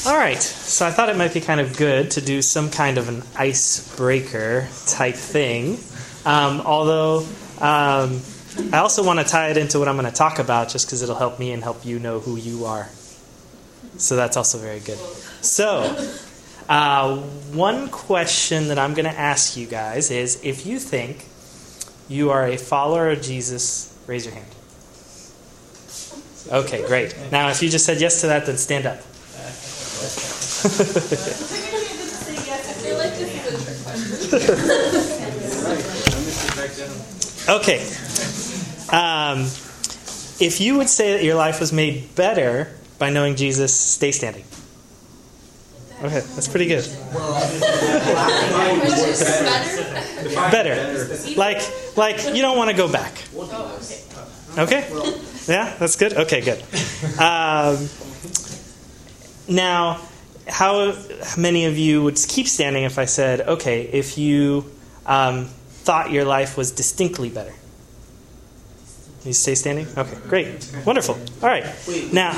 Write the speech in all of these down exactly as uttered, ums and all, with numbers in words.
All right, so I thought it might be kind of good to do some kind of an icebreaker type thing. Um, although um, I also want to tie it into what I'm going to talk about just because it'll help me and help you know who you are. So that's also very good. So uh, one question that I'm going to ask you guys is, if you think you are a follower of Jesus, raise your hand. Okay, great. Now, if you just said yes to that, then stand up. Okay. Um, if you would say that your life was made better by knowing Jesus, stay standing. Okay, that's pretty good. Better. Like, like you don't want to go back. Okay? Yeah, that's good? Okay, good. Um, now, how many of you would keep standing if I said, okay, if you um, thought your life was distinctly better? You stay standing? Okay, great. Wonderful. All right. Now,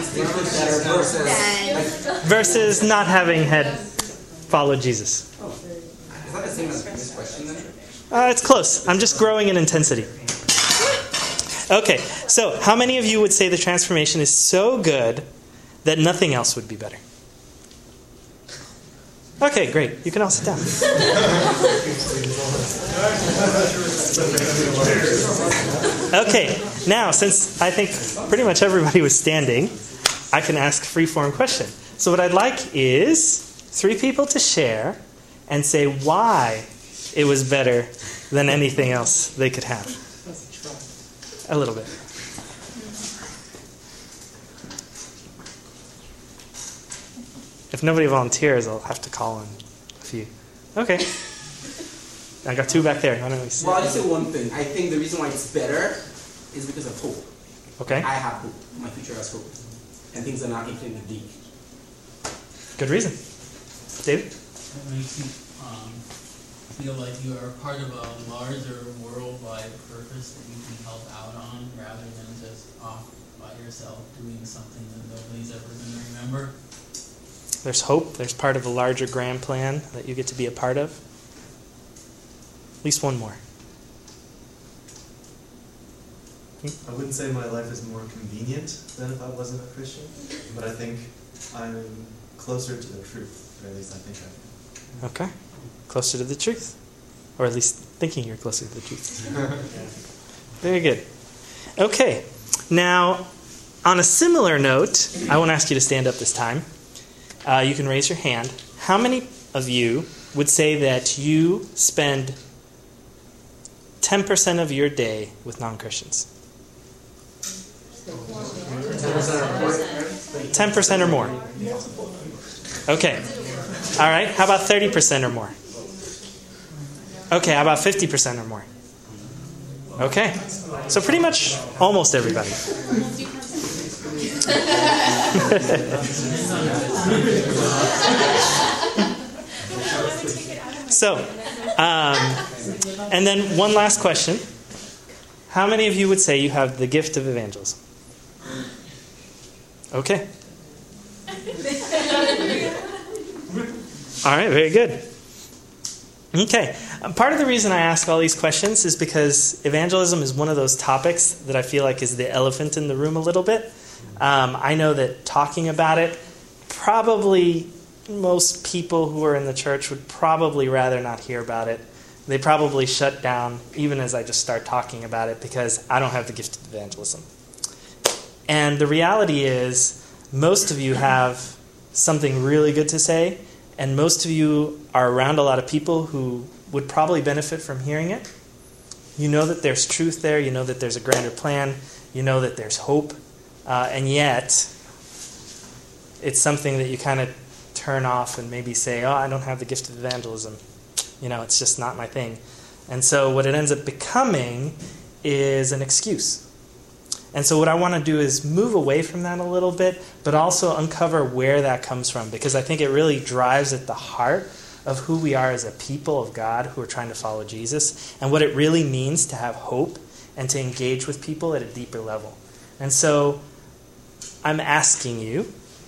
versus not having had followed Jesus. Is that the same as this question then? Uh, it's close. I'm just growing in intensity. Okay, so how many of you would say the transformation is so good that nothing else would be better? Okay, great. You can all sit down. Okay, now since I think pretty much everybody was standing, I can ask a free-form question. So what I'd like is three people to share and say why it was better than anything else they could have. A little bit. If nobody volunteers, I'll have to call on a few. Okay. I got two back there. Why don't we see? Well, I'll just say one thing. I think the reason why it's better is because of hope. Okay. I have hope. My future has hope. And things are not infinitely deep. Good reason. David? It makes you um, feel like you are part of a larger worldwide purpose that you can help out on rather than just off by yourself doing something that nobody's ever going to remember. There's hope. There's part of a larger grand plan that you get to be a part of. At least one more. I wouldn't say my life is more convenient than if I wasn't a Christian, but I think I'm closer to the truth, or at least I think I am. Okay. Closer to the truth. Or at least thinking you're closer to the truth. Very good. Okay. Now, on a similar note, I won't ask you to stand up this time. Uh, you can raise your hand. How many of you would say that you spend ten percent of your day with non-Christians? ten percent or more. Okay. All right. How about thirty percent or more? Okay. How about fifty percent or more? Okay. So pretty much almost everybody. So, um, and then one last question. How many of you would say you have the gift of evangelism? Okay. All right, very good. Okay. Part of the reason I ask all these questions is because evangelism is one of those topics that I feel like is the elephant in the room a little bit. Um, I know that talking about it, probably most people who are in the church would probably rather not hear about it. They probably shut down even as I just start talking about it because I don't have the gift of evangelism. And the reality is most of you have something really good to say, and most of you are around a lot of people who would probably benefit from hearing it. You know that there's truth there. You know that there's a grander plan. You know that there's hope. Uh, and yet, it's something that you kind of turn off and maybe say, oh, I don't have the gift of evangelism. You know, it's just not my thing. And so what it ends up becoming is an excuse. And so what I want to do is move away from that a little bit, but also uncover where that comes from, because I think it really drives at the heart of who we are as a people of God who are trying to follow Jesus, and what it really means to have hope and to engage with people at a deeper level. And so I'm asking you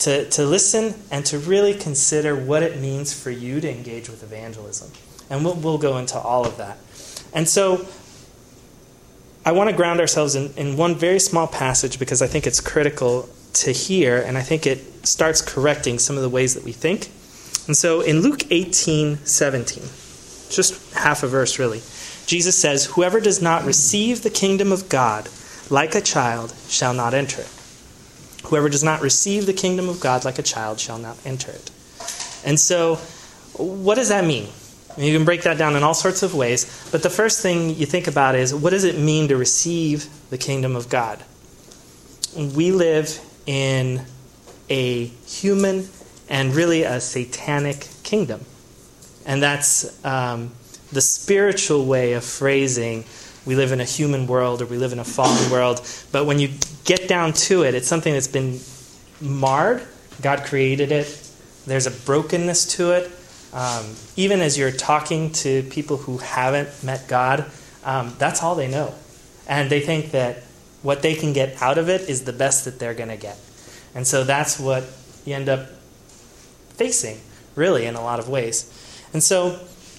to, to listen and to really consider what it means for you to engage with evangelism. And we'll, we'll go into all of that. And so I want to ground ourselves in, in one very small passage because I think it's critical to hear, and I think it starts correcting some of the ways that we think. And so in Luke eighteen seventeen, just half a verse really, Jesus says, "Whoever does not receive the kingdom of God like a child shall not enter it." Whoever does not receive the kingdom of God like a child shall not enter it. And so, what does that mean? You can break that down in all sorts of ways, but the first thing you think about is, what does it mean to receive the kingdom of God? We live in a human and really a satanic kingdom. And that's um, the spiritual way of phrasing we live in a human world or we live in a fallen world. But when you get down to it, it's something that's been marred. God created it. There's a brokenness to it. Um, even as you're talking to people who haven't met God, um, that's all they know. And they think that what they can get out of it is the best that they're going to get. And so that's what you end up facing, really, in a lot of ways. And so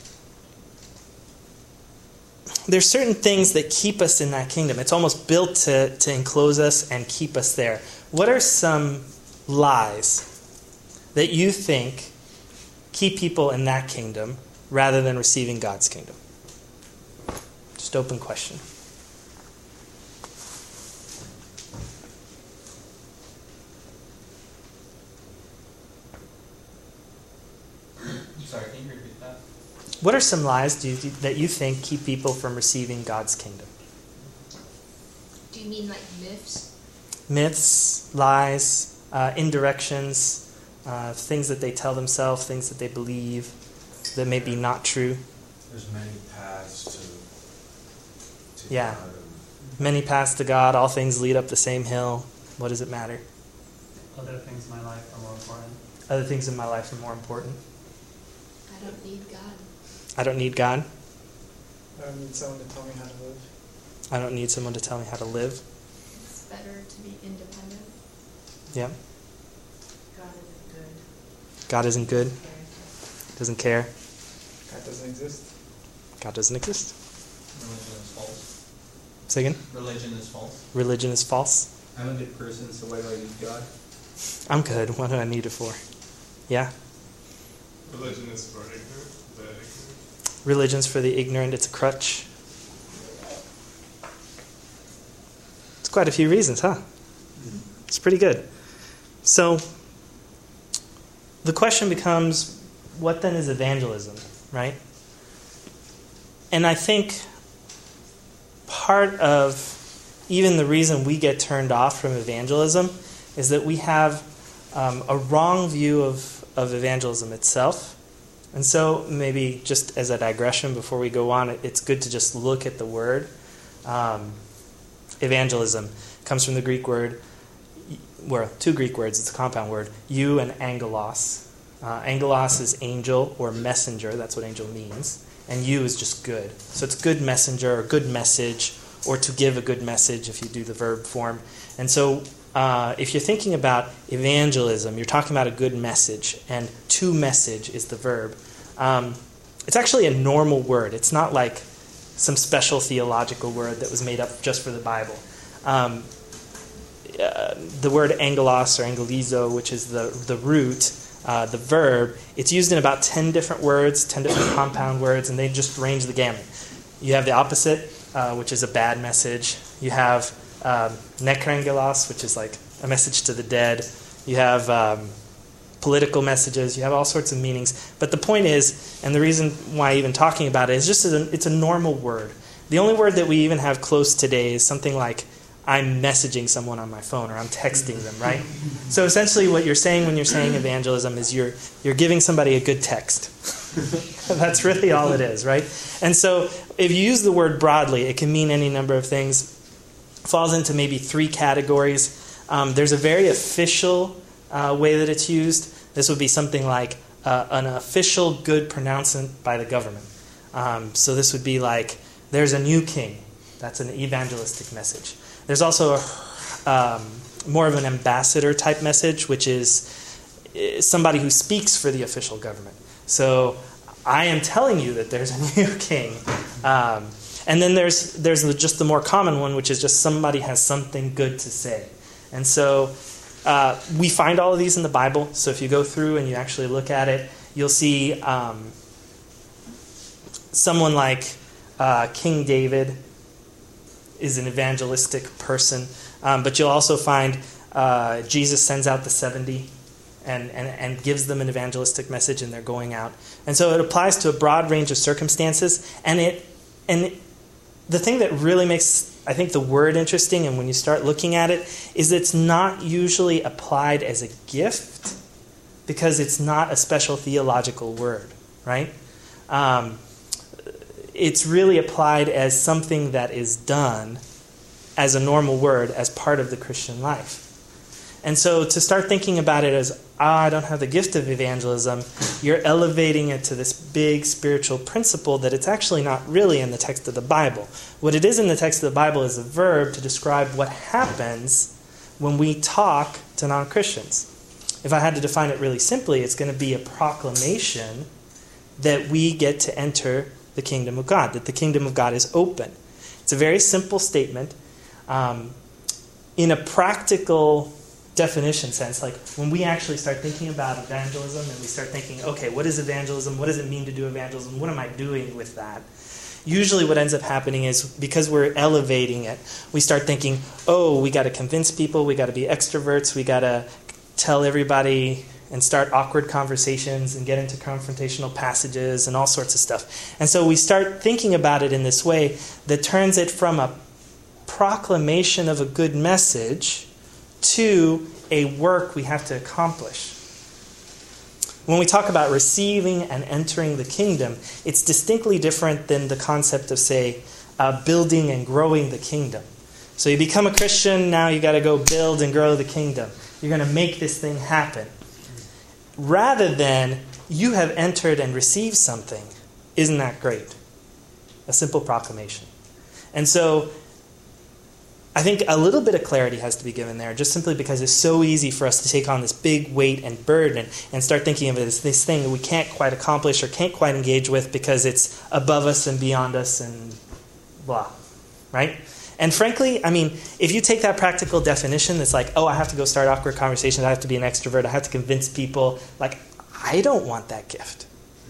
there's certain things that keep us in that kingdom. It's almost built to, to enclose us and keep us there. What are some lies that you think keep people in that kingdom rather than receiving God's kingdom? Just open question. Sorry, can you repeat that? What are some lies do you, that you think keep people from receiving God's kingdom? Do you mean like myths? Myths, lies, uh, indirections, uh, things that they tell themselves, things that they believe that may be not true. There's many paths to, to Yeah. God. Many paths to God, all things lead up the same hill. What does it matter? Other things in my life are more important. Other things in my life are more important. I don't need God. I don't need God. I don't need someone to tell me how to live. I don't need someone to tell me how to live. It's better to be independent. Yeah. God isn't good. God isn't good. Doesn't care. God doesn't exist. God doesn't exist. Religion is false. Say again? Religion is false. Religion is false. I'm a good person, so why do I need God? I'm good. What do I need it for? Yeah. Religion is for ignorant, the ignorant. Religion's for the ignorant. It's a crutch. It's quite a few reasons, huh? It's pretty good. So, the question becomes, what then is evangelism, right? And I think part of even the reason we get turned off from evangelism is that we have um, a wrong view of, of evangelism itself. And so maybe just as a digression before we go on, it's good to just look at the word. Um, evangelism comes from the Greek word, well, two Greek words, it's a compound word, eu and angelos. Uh, angelos is angel or messenger, that's what angel means. And eu is just good. So it's good messenger or good message, or to give a good message if you do the verb form. And so uh, if you're thinking about evangelism, you're talking about a good message, and to message is the verb. Um, it's actually a normal word. It's not like some special theological word that was made up just for the Bible. Um, uh, the word angelos or angelizo, which is the, the root, uh, the verb, it's used in about ten different words, ten different compound words, and they just range the gamut. You have the opposite, uh, which is a bad message. You have um, nekrangelos, which is like a message to the dead. You have um, political messages. You have all sorts of meanings. But the point is, and the reason why even talking about it is just a, it's a normal word. The only word that we even have close today is something like, I'm messaging someone on my phone, or I'm texting them, right? So essentially what you're saying when you're saying evangelism is you're you're giving somebody a good text. That's really all it is, right? And so if you use the word broadly, it can mean any number of things. It falls into maybe three categories. Um, there's a very official uh, way that it's used. This would be something like uh, an official good pronouncement by the government. Um, so this would be like, there's a new king. That's an evangelistic message. There's also a, um, more of an ambassador type message, which is somebody who speaks for the official government. So I am telling you that there's a new king. Um, and then there's there's just the more common one, which is just somebody has something good to say. And so uh, we find all of these in the Bible. So if you go through and you actually look at it, you'll see um, someone like uh, King David is an evangelistic person. Um, but you'll also find uh, Jesus sends out the seventy and, and, and gives them an evangelistic message, and they're going out. And so it applies to a broad range of circumstances. And it and it, the thing that really makes, I think, the word interesting, and when you start looking at it, is it's not usually applied as a gift because it's not a special theological word, right? Um, it's really applied as something that is done as a normal word, as part of the Christian life. And so to start thinking about it as, ah, I don't have the gift of evangelism, you're elevating it to this big spiritual principle that it's actually not really in the text of the Bible. What it is in the text of the Bible is a verb to describe what happens when we talk to non-Christians. If I had to define it really simply, it's going to be a proclamation that we get to enter the kingdom of God, that the kingdom of God is open. It's a very simple statement. Um, in a practical definition sense, like when we actually start thinking about evangelism and we start thinking, okay, what is evangelism? What does it mean to do evangelism? What am I doing with that? Usually what ends up happening is because we're elevating it, we start thinking, oh, we got to convince people, we got to be extroverts, we got to tell everybody and start awkward conversations and get into confrontational passages and all sorts of stuff. And so we start thinking about it in this way that turns it from a proclamation of a good message to a work we have to accomplish. When we talk about receiving and entering the kingdom, it's distinctly different than the concept of, say, uh, building and growing the kingdom. So you become a Christian, now you got to go build and grow the kingdom. You're going to make this thing happen. Rather than, you have entered and received something. Isn't that great? A simple proclamation. And so I think a little bit of clarity has to be given there, just simply because it's so easy for us to take on this big weight and burden and start thinking of it as this thing that we can't quite accomplish or can't quite engage with because it's above us and beyond us and blah, right? And frankly, I mean, if you take that practical definition that's like, oh, I have to go start awkward conversations, I have to be an extrovert, I have to convince people, like, I don't want that gift.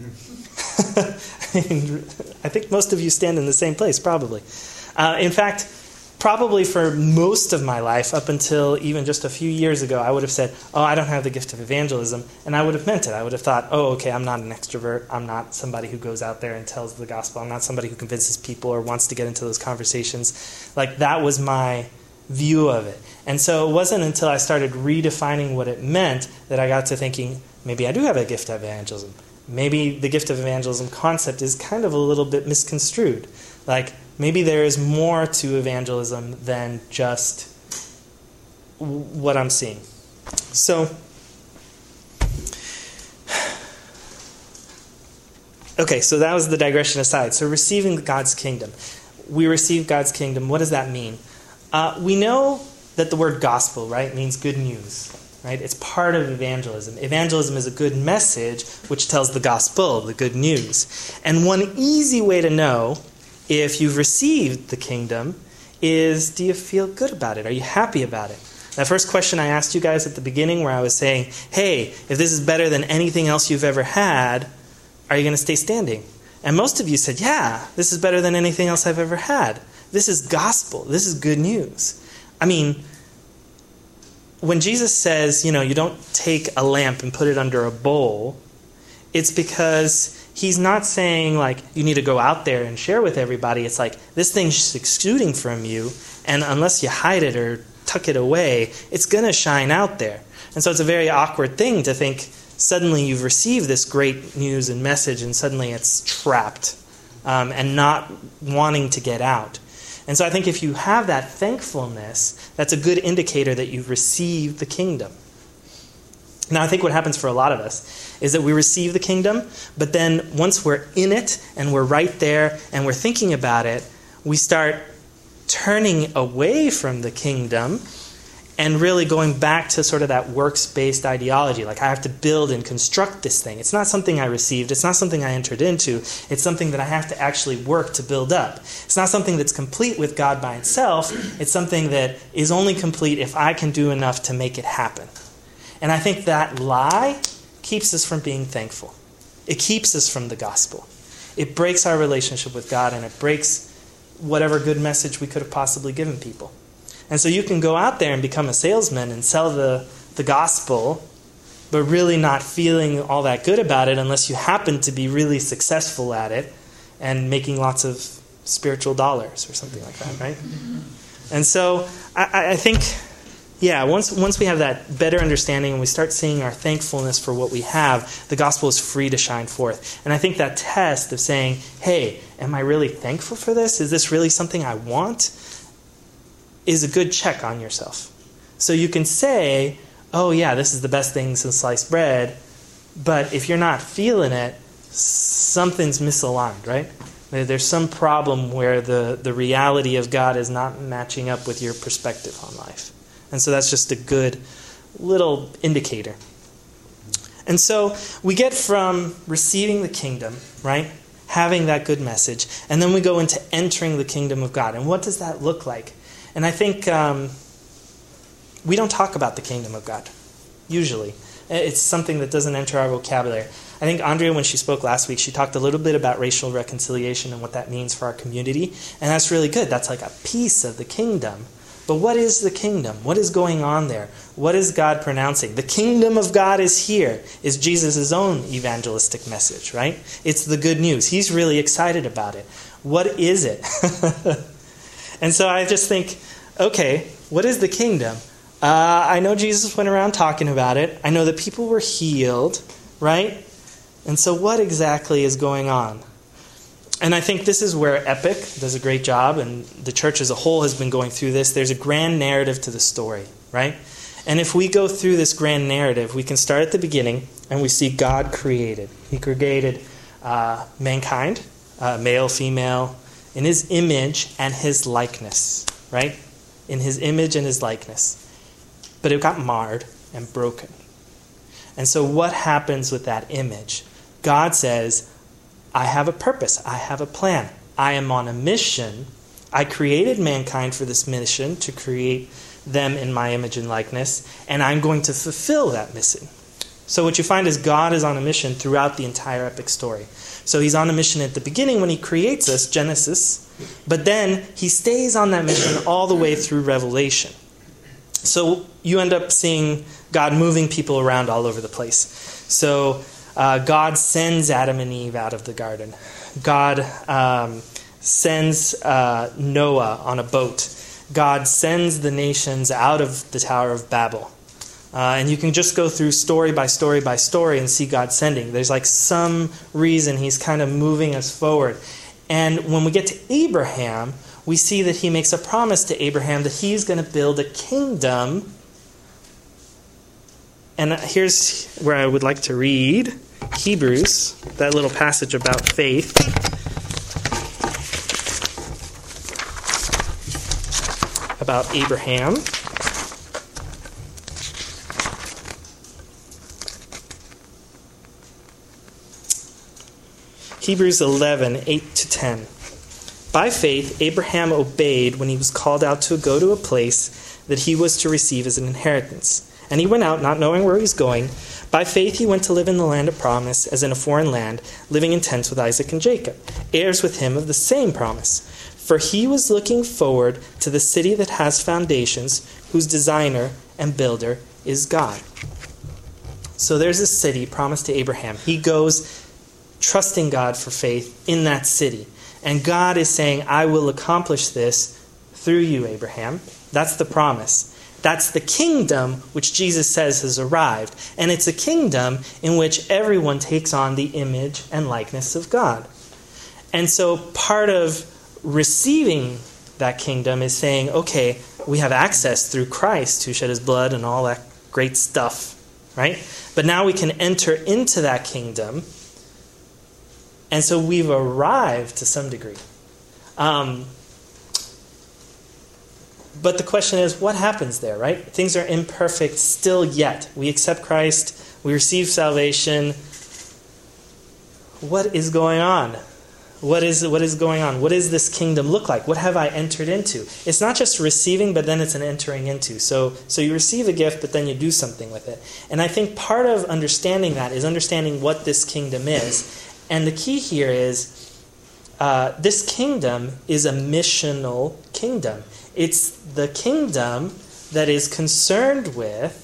I mean, I think most of you stand in the same place, probably. Uh, in fact, probably for most of my life, up until even just a few years ago, I would have said, oh, I don't have the gift of evangelism. And I would have meant it. I would have thought, oh, okay, I'm not an extrovert. I'm not somebody who goes out there and tells the gospel. I'm not somebody who convinces people or wants to get into those conversations. Like, that was my view of it. And so it wasn't until I started redefining what it meant that I got to thinking, maybe I do have a gift of evangelism. Maybe the gift of evangelism concept is kind of a little bit misconstrued. Like, maybe there is more to evangelism than just what I'm seeing. So, okay, so that was the digression aside. So receiving God's kingdom. We receive God's kingdom. What does that mean? Uh, we know that the word gospel, right, means good news. Right? It's part of evangelism. Evangelism is a good message which tells the gospel, the good news. And one easy way to know if you've received the kingdom is, do you feel good about it? Are you happy about it? That first question I asked you guys at the beginning where I was saying, hey, if this is better than anything else you've ever had, are you going to stay standing? And most of you said, yeah, this is better than anything else I've ever had. This is gospel. This is good news. I mean, when Jesus says, you know, you don't take a lamp and put it under a bowl, it's because he's not saying, like, you need to go out there and share with everybody. It's like, this thing's exuding from you, and unless you hide it or tuck it away, it's going to shine out there. And so it's a very awkward thing to think suddenly you've received this great news and message, and suddenly it's trapped um, and not wanting to get out. And so I think if you have that thankfulness, that's a good indicator that you've received the kingdom. Now, I think what happens for a lot of us is that we receive the kingdom, but then once we're in it and we're right there and we're thinking about it, we start turning away from the kingdom and really going back to sort of that works-based ideology, like I have to build and construct this thing. It's not something I received. It's not something I entered into. It's something that I have to actually work to build up. It's not something that's complete with God by itself. It's something that is only complete if I can do enough to make it happen. And I think that lie keeps us from being thankful. It keeps us from the gospel. It breaks our relationship with God, and it breaks whatever good message we could have possibly given people. And so you can go out there and become a salesman and sell the, the gospel, but really not feeling all that good about it unless you happen to be really successful at it and making lots of spiritual dollars or something like that, right? And so I, I think, yeah, once once we have that better understanding and we start seeing our thankfulness for what we have, the gospel is free to shine forth. And I think that test of saying, hey, am I really thankful for this? Is this really something I want? Is a good check on yourself. So you can say, oh yeah, this is the best thing since sliced bread, but if you're not feeling it, something's misaligned, right? There's some problem where the, the reality of God is not matching up with your perspective on life. And so that's just a good little indicator. And so we get from receiving the kingdom, right? Having that good message, and then we go into entering the kingdom of God. And what does that look like? And I think um, we don't talk about the kingdom of God, usually. It's something that doesn't enter our vocabulary. I think Andrea, when she spoke last week, she talked a little bit about racial reconciliation and what that means for our community. And that's really good. That's like a piece of the kingdom. But what is the kingdom? What is going on there? What is God pronouncing? The kingdom of God is here, is Jesus' own evangelistic message, right? It's the good news. He's really excited about it. What is it? And so I just think, okay, what is the kingdom? Uh, I know Jesus went around talking about it. I know that people were healed, right? And so what exactly is going on? And I think this is where Epic does a great job, and the church as a whole has been going through this. There's a grand narrative to the story, right? And if we go through this grand narrative, we can start at the beginning, and we see God created. He created uh, mankind, uh, male, female, in his image and his likeness, right? In his image and his likeness. But it got marred and broken. And so what happens with that image? God says, I have a purpose. I have a plan. I am on a mission. I created mankind for this mission, to create them in my image and likeness, and I'm going to fulfill that mission. So what you find is God is on a mission throughout the entire epic story. So he's on a mission at the beginning when he creates us, Genesis, but then he stays on that mission all the way through Revelation. So you end up seeing God moving people around all over the place. So uh, God sends Adam and Eve out of the garden. God um, sends uh, Noah on a boat. God sends the nations out of the Tower of Babel. Uh, and you can just go through story by story by story and see God sending. There's like some reason he's kind of moving us forward. And when we get to Abraham, we see that he makes a promise to Abraham that he's going to build a kingdom. And here's where I would like to read Hebrews, that little passage about faith. About Abraham. Hebrews eleven, eight to ten. By faith, Abraham obeyed when he was called out to go to a place that he was to receive as an inheritance. And he went out not knowing where he was going. By faith he went to live in the land of promise, as in a foreign land, living in tents with Isaac and Jacob, heirs with him of the same promise. For he was looking forward to the city that has foundations, whose designer and builder is God. So there's a city promised to Abraham. He goes trusting God for faith in that city. And God is saying, I will accomplish this through you, Abraham. That's the promise. That's the kingdom which Jesus says has arrived. And it's a kingdom in which everyone takes on the image and likeness of God. And so part of receiving that kingdom is saying, okay, we have access through Christ who shed his blood and all that great stuff, right? But now we can enter into that kingdom. And so we've arrived to some degree. Um, But the question is, what happens there, right? Things are imperfect still yet. We accept Christ. We receive salvation. What is going on? What is what is going on? What does this kingdom look like? What have I entered into? It's not just receiving, but then it's an entering into. So, so you receive a gift, but then you do something with it. And I think part of understanding that is understanding what this kingdom is. And the key here is uh, this kingdom is a missional kingdom. It's the kingdom that is concerned with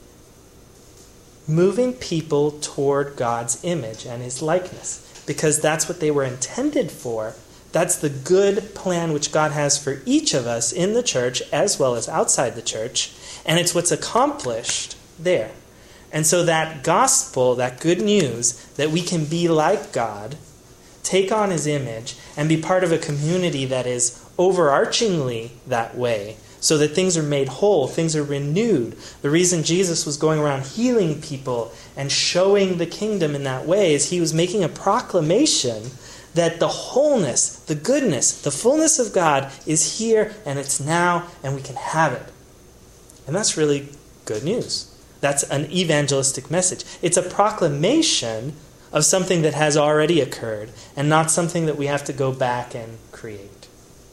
moving people toward God's image and his likeness. Because that's what they were intended for. That's the good plan which God has for each of us in the church as well as outside the church. And it's what's accomplished there. And so that gospel, that good news, that we can be like God, take on his image, and be part of a community that is overarchingly that way, so that things are made whole, things are renewed. The reason Jesus was going around healing people and showing the kingdom in that way is he was making a proclamation that the wholeness, the goodness, the fullness of God is here and it's now and we can have it. And that's really good news. That's an evangelistic message. It's a proclamation of something that has already occurred and not something that we have to go back and create.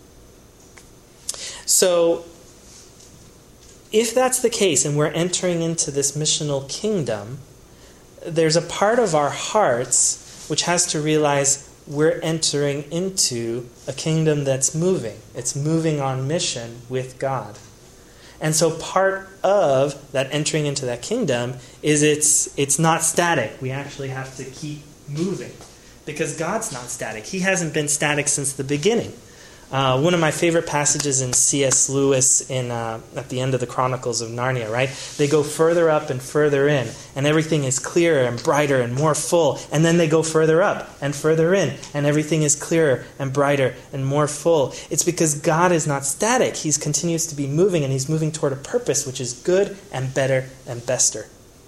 So, if that's the case and we're entering into this missional kingdom, there's a part of our hearts which has to realize we're entering into a kingdom that's moving. It's moving on mission with God. And so part of that entering into that kingdom is it's it's not static. We actually have to keep moving because God's not static. He hasn't been static since the beginning. Uh, one of my favorite passages in C S Lewis in uh, at the end of the Chronicles of Narnia, right? They go further up and further in, and everything is clearer and brighter and more full. And then they go further up and further in, and everything is clearer and brighter and more full. It's because God is not static. He continues to be moving, and he's moving toward a purpose which is good and better and bester.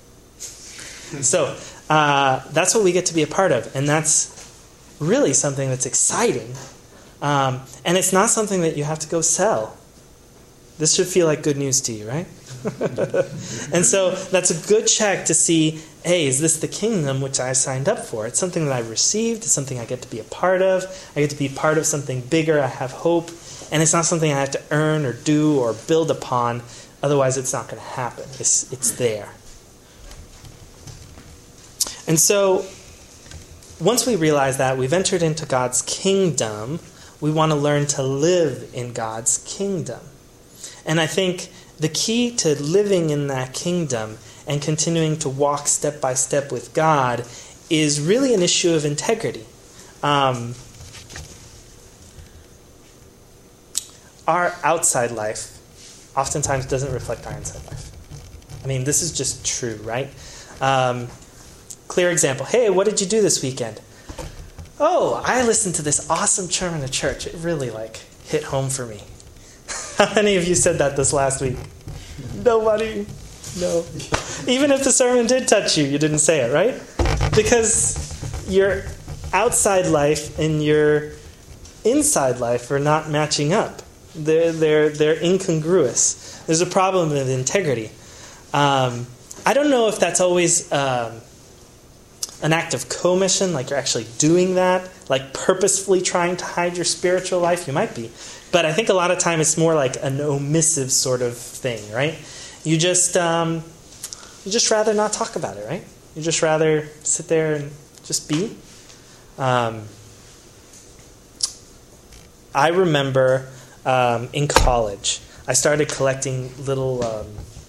So uh, that's what we get to be a part of, and that's really something that's exciting. Um, and it's not something that you have to go sell. This should feel like good news to you, right? And so that's a good check to see, hey, is this the kingdom which I signed up for? It's something that I've received. It's something I get to be a part of. I get to be part of something bigger. I have hope. And it's not something I have to earn or do or build upon. Otherwise, it's not going to happen. It's, it's there. And so once we realize that, we've entered into God's kingdom, we want to learn to live in God's kingdom. And I think the key to living in that kingdom and continuing to walk step by step with God is really an issue of integrity. Um, our outside life oftentimes doesn't reflect our inside life. I mean, this is just true, right? Um, clear example. Hey, what did you do this weekend? Oh, I listened to this awesome sermon at church. It really, like, hit home for me. How many of you said that this last week? Nobody. No. Even if the sermon did touch you, you didn't say it, right? Because your outside life and your inside life are not matching up. They're, they're, they're incongruous. There's a problem with integrity. Um, I don't know if that's always Um, an act of commission, like you're actually doing that, like purposefully trying to hide your spiritual life. You might be. But I think a lot of time it's more like an omissive sort of thing, right? You just um, you just rather not talk about it, right? You just rather sit there and just be. Um, I remember um, in college, I started collecting little Um,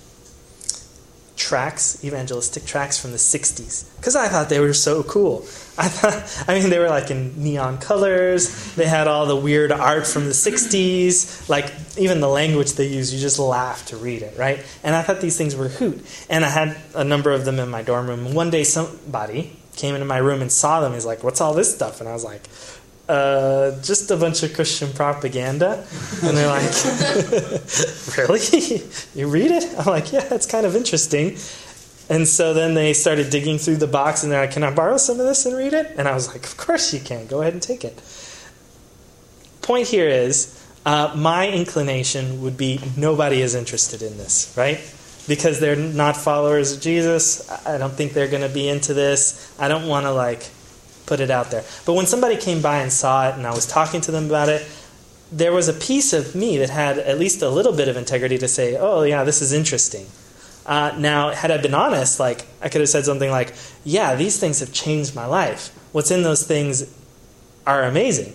tracts, evangelistic tracts from the sixties, because I thought they were so cool. I thought, I mean, they were like in neon colors. They had all the weird art from the sixties. Like even the language they use, you just laugh to read it, right? And I thought these things were hoot. And I had a number of them in my dorm room. And one day, somebody came into my room and saw them. He's like, "What's all this stuff?" And I was like, Uh, just a bunch of Christian propaganda. And they're like, really? You read it? I'm like, yeah, it's kind of interesting. And so then they started digging through the box and they're like, can I borrow some of this and read it? And I was like, of course you can. Go ahead and take it. Point here is, uh, my inclination would be nobody is interested in this, right? Because they're not followers of Jesus. I don't think they're going to be into this. I don't want to like put it out there. But when somebody came by and saw it and I was talking to them about it, there was a piece of me that had at least a little bit of integrity to say, oh yeah, this is interesting. Uh, now, had I been honest, like I could have said something like, yeah, these things have changed my life. What's in those things are amazing.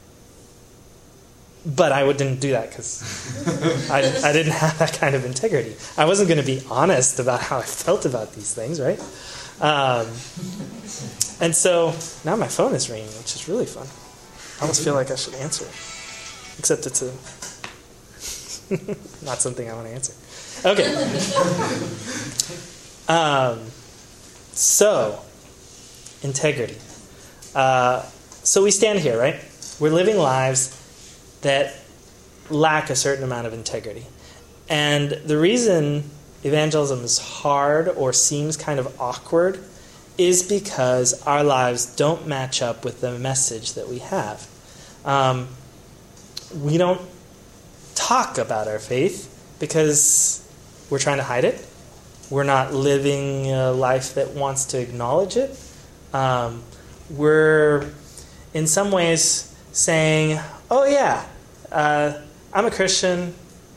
But I didn't do that because I, I didn't have that kind of integrity. I wasn't going to be honest about how I felt about these things, right? Um, and so now my phone is ringing, which is really fun. I almost feel like I should answer it. Except it's a not something I want to answer. Okay. Um, so, integrity. Uh, so we stand here, right? We're living lives that lack a certain amount of integrity. And the reason evangelism is hard or seems kind of awkward is because our lives don't match up with the message that we have. Um, we don't talk about our faith because we're trying to hide it. We're not living a life that wants to acknowledge it. Um, we're, in some ways, saying, oh yeah, uh, I'm a Christian.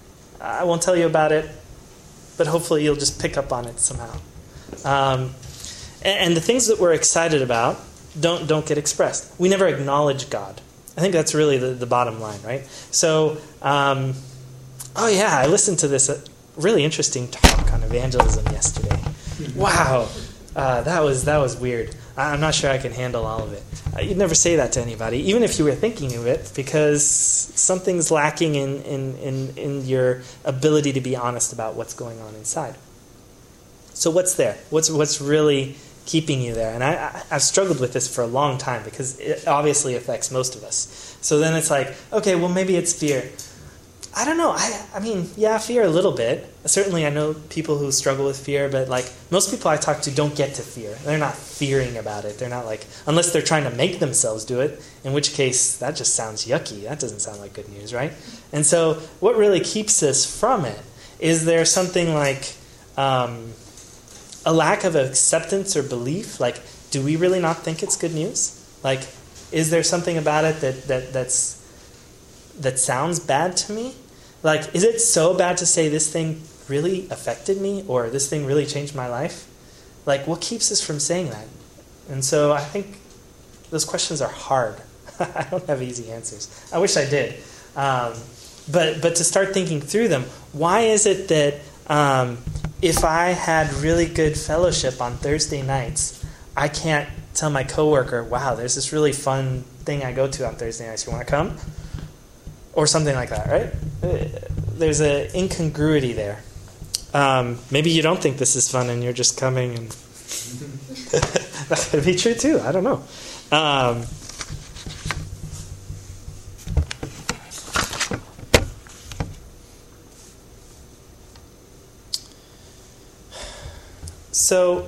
I won't tell you about it, but hopefully you'll just pick up on it somehow. Um, and, and the things that we're excited about don't don't get expressed. We never acknowledge God. I think that's really the, the bottom line, right? So, um, oh yeah, I listened to this uh, really interesting talk on evangelism yesterday. Wow, uh, that was that was weird. I'm not sure I can handle all of it. Uh, you'd never say that to anybody, even if you were thinking of it, because something's lacking in, in, in, in your ability to be honest about what's going on inside. So what's there? What's what's really keeping you there? And I, I, I've struggled with this for a long time because it obviously affects most of us. So then it's like, okay, well maybe it's fear. I don't know. I I mean, yeah, fear a little bit. Certainly I know people who struggle with fear, but like most people I talk to don't get to fear. They're not fearing about it. They're not like, unless they're trying to make themselves do it, in which case that just sounds yucky. That doesn't sound like good news, right? And so what really keeps us from it is there something like um, a lack of acceptance or belief? Like, do we really not think it's good news? Like, is there something about it that, that that's that sounds bad to me? Like, is it so bad to say this thing really affected me or this thing really changed my life? Like, what keeps us from saying that? And so I think those questions are hard. I don't have easy answers. I wish I did. Um, but but to start thinking through them, why is it that um, if I had really good fellowship on Thursday nights, I can't tell my coworker, wow, there's this really fun thing I go to on Thursday nights. You want to come? Or something like that, right? There's an incongruity there. Um, maybe you don't think this is fun and you're just coming, and that could be true too. I don't know. Um, so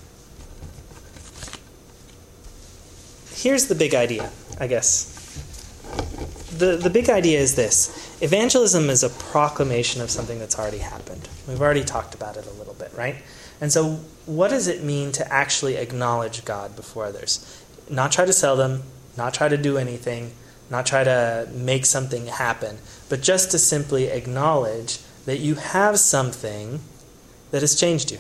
here's the big idea, I guess. The the big idea is this. Evangelism is a proclamation of something that's already happened. We've already talked about it a little bit, right? And so what does it mean to actually acknowledge God before others? Not try to sell them, not try to do anything, not try to make something happen, but just to simply acknowledge that you have something that has changed you.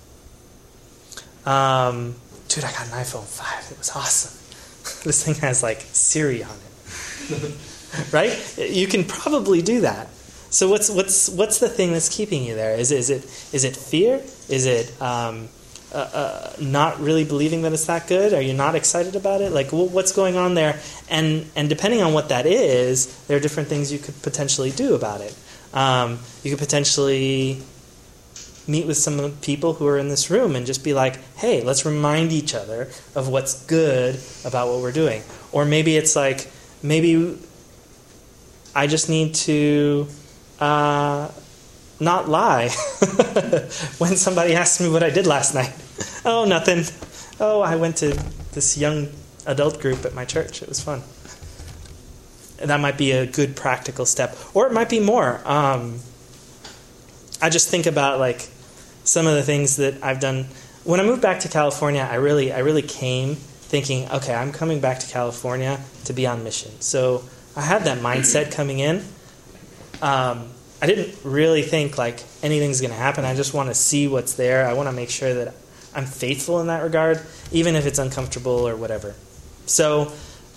Um, dude, I got an iPhone five. It was awesome. This thing has like Siri on it. Right? You can probably do that. So what's what's what's the thing that's keeping you there? Is is it is it fear? Is it um, uh, uh, not really believing that it's that good? Are you not excited about it? Like, what's going on there? And and depending on what that is, there are different things you could potentially do about it. Um, you could potentially meet with some of the people who are in this room and just be like, hey, let's remind each other of what's good about what we're doing. Or maybe it's like, maybe I just need to uh, not lie when somebody asks me what I did last night. Oh, nothing. Oh, I went to this young adult group at my church. It was fun. that might be a good practical step. Or it might be more. Um, I just think about like some of the things that I've done. When I moved back to California, I really, I really came thinking, okay, I'm coming back to California to be on mission. So I had that mindset coming in. Um, I didn't really think like anything's going to happen. I just want to see what's there. I want to make sure that I'm faithful in that regard, even if it's uncomfortable or whatever. So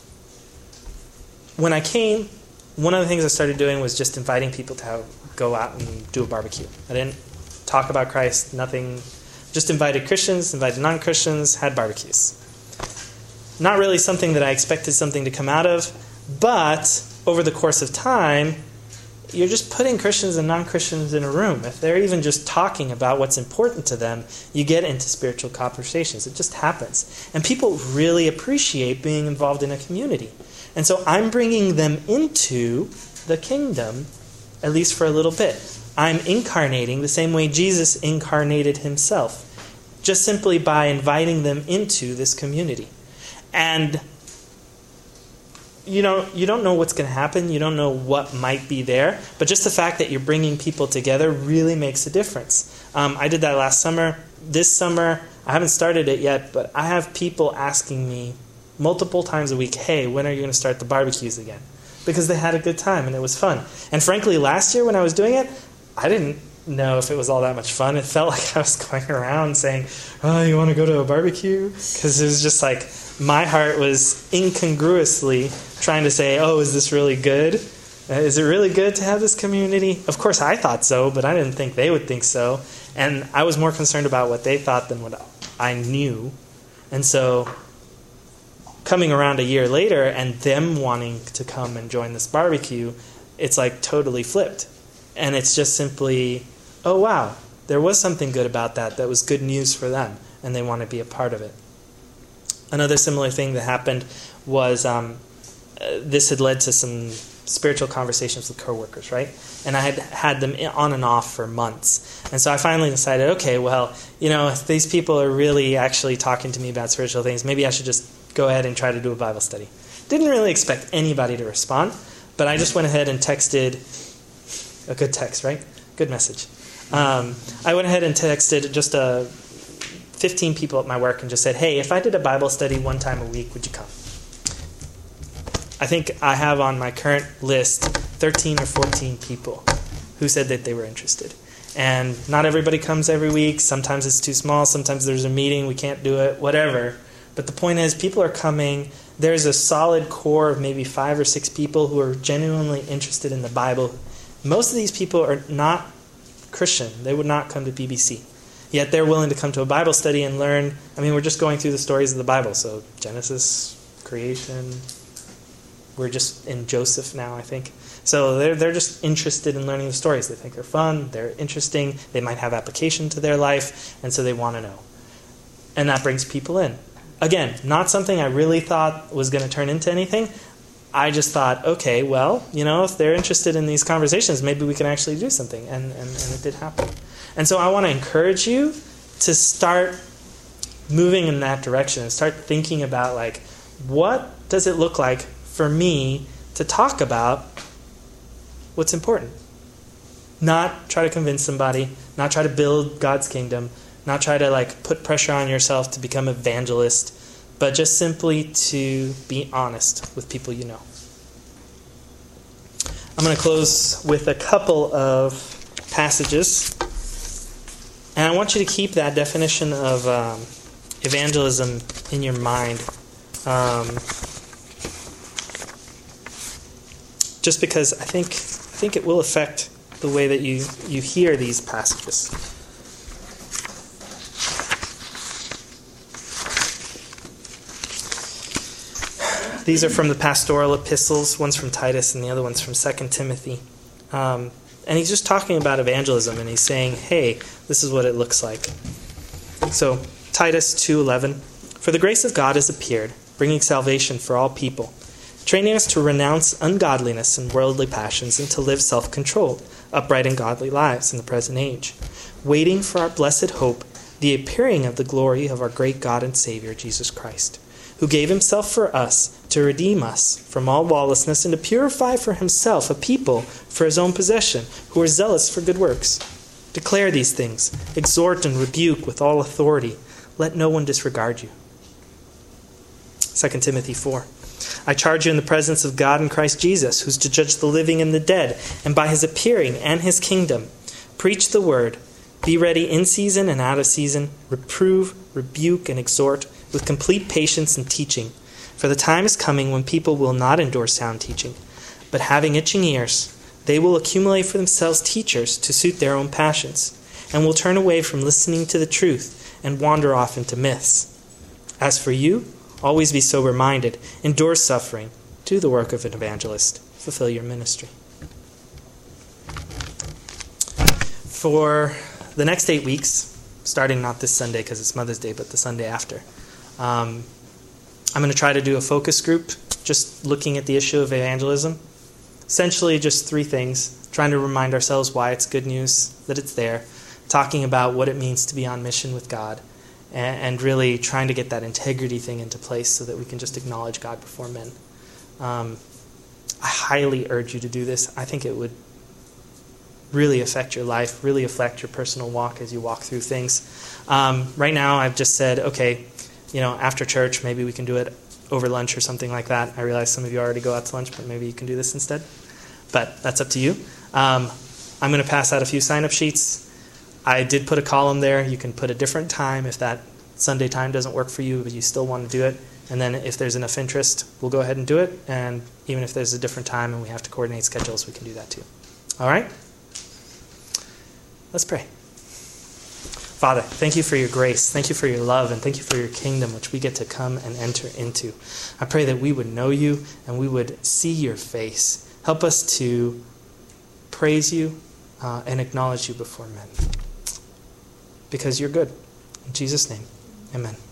when I came, one of the things I started doing was just inviting people to have, go out and do a barbecue. I didn't talk about Christ, nothing. Just invited Christians, invited non-Christians, had barbecues. Not really something that I expected something to come out of, but over the course of time, you're just putting Christians and non-Christians in a room. If they're even just talking about what's important to them, you get into spiritual conversations. It just happens. And people really appreciate being involved in a community. And so I'm bringing them into the kingdom, at least for a little bit. I'm incarnating the same way Jesus incarnated himself, just simply by inviting them into this community. And you don't, you don't know what's going to happen. You don't know what might be there. But just the fact that you're bringing people together really makes a difference. Um, I did that last summer. This summer, I haven't started it yet, but I have people asking me multiple times a week, hey, when are you going to start the barbecues again? Because they had a good time and it was fun. And frankly, last year when I was doing it, I didn't know if it was all that much fun. It felt like I was going around saying, oh, you want to go to a barbecue? Because it was just like, my heart was incongruously trying to say, oh, is this really good? Uh, is it really good to have this community? Of course I thought so, but I didn't think they would think so. And I was more concerned about what they thought than what I knew. And so coming around a year later and them wanting to come and join this barbecue, it's like totally flipped. And it's just simply, oh, wow, there was something good about that. That was good news for them, and they want to be a part of it. Another similar thing that happened was um, uh, this had led to some spiritual conversations with coworkers, right? And I had had them on and off for months. And so I finally decided, okay, well, you know, if these people are really actually talking to me about spiritual things, maybe I should just go ahead and try to do a Bible study. Didn't really expect anybody to respond, but I just went ahead and texted a good text, right? Good message. Um, I went ahead and texted just a fifteen people at my work and just said, hey, if I did a Bible study one time a week, would you come? I think I have on my current list thirteen or fourteen people who said that they were interested. And not everybody comes every week. Sometimes it's too small. Sometimes there's a meeting. We can't do it, whatever. But the point is, people are coming. There's a solid core of maybe five or six people who are genuinely interested in the Bible. Most of these people are not Christian. They would not come to B B C. Yet they're willing to come to a Bible study and learn. I mean, we're just going through the stories of the Bible. So Genesis, creation. We're just in Joseph now, I think. So they're they're just interested in learning the stories. They think they're fun. They're interesting. They might have application to their life. And so they want to know. And that brings people in. Again, not something I really thought was going to turn into anything. I just thought, okay, well, you know, if they're interested in these conversations, maybe we can actually do something. And, and, and it did happen. And so I want to encourage you to start moving in that direction and start thinking about, like, what does it look like for me to talk about what's important? Not try to convince somebody, not try to build God's kingdom, not try to, like, put pressure on yourself to become evangelist, but just simply to be honest with people you know. I'm going to close with a couple of passages. And I want you to keep that definition of um, evangelism in your mind. Um, just because I think I think it will affect the way that you, you hear these passages. These are from the pastoral epistles. One's from Titus and the other one's from Second Timothy. Um, and he's just talking about evangelism, and he's saying, hey, this is what it looks like. So, Titus two eleven, for the grace of God has appeared, bringing salvation for all people, training us to renounce ungodliness and worldly passions and to live self-controlled, upright and godly lives in the present age, waiting for our blessed hope, the appearing of the glory of our great God and Savior, Jesus Christ. who gave himself for us to redeem us from all lawlessness and to purify for himself a people for his own possession, who are zealous for good works. Declare these things, exhort and rebuke with all authority. Let no one disregard you. Second Timothy four. I charge you in the presence of God and Christ Jesus, who's to judge the living and the dead, and by his appearing and his kingdom, preach the word. Be ready in season and out of season. Reprove, rebuke, and exhort with complete patience and teaching. For the time is coming when people will not endure sound teaching, but having itching ears, they will accumulate for themselves teachers to suit their own passions, and will turn away from listening to the truth and wander off into myths. As for you, always be sober-minded, endure suffering, do the work of an evangelist, fulfill your ministry. For the next eight weeks, starting not this Sunday because it's Mother's Day, but the Sunday after, um, I'm going to try to do a focus group, just looking at the issue of evangelism. Essentially just three things, trying to remind ourselves why it's good news, that it's there, talking about what it means to be on mission with God, and, and really trying to get that integrity thing into place so that we can just acknowledge God before men. Um, I highly urge you to do this. I think it would really affect your life, really affect your personal walk as you walk through things. Um, right now I've just said, okay, you know, after church, maybe we can do it over lunch or something like that. I realize some of you already go out to lunch, but maybe you can do this instead. But that's up to you. Um, I'm going to pass out a few sign-up sheets. I did put a column there. You can put a different time if that Sunday time doesn't work for you, but you still want to do it. And then if there's enough interest, we'll go ahead and do it. And even if there's a different time and we have to coordinate schedules, we can do that too. All right? Let's pray. Father, thank you for your grace. Thank you for your love, and thank you for your kingdom, which we get to come and enter into. I pray that we would know you and we would see your face. Help us to praise you uh, and acknowledge you before men, because you're good. In Jesus' name, amen.